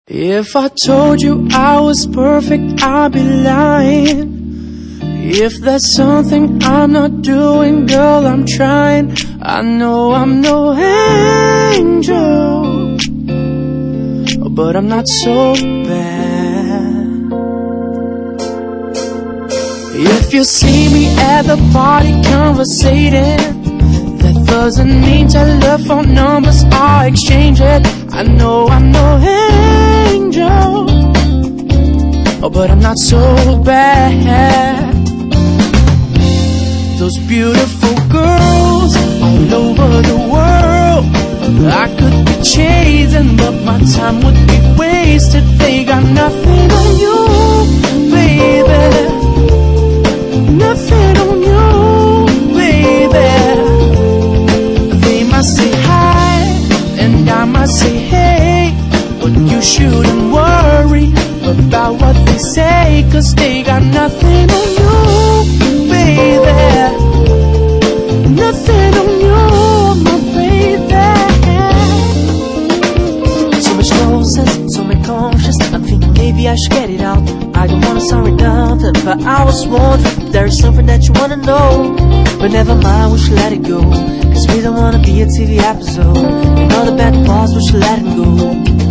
If I told you I was perfect, I'd be lying. If there's something I'm not doing, girl, I'm trying. I know I'm no angel, but I'm not so bad. If you see me at the party conversating, that doesn't mean telephone numbers are exchanged. I know I'm no angel, but I'm not so bad. Those beautiful girls all over the world, I could be chasing, but my time would be wasted. They got nothing on you, baby. Nothing on you, baby. They might say hi, and I might say hey, but you shouldn't worry about what they say, 'cause they got nothing on you, baby. Nothing on you, my baby. So much nonsense, so much conscious, I'm thinking maybe I should get it out. I don't wanna sound redundant, but I was wondering if there's something that you wanna know. But never mind, we should let it go, 'cause we don't wanna be a TV episode, and all the bad parts we should let it go.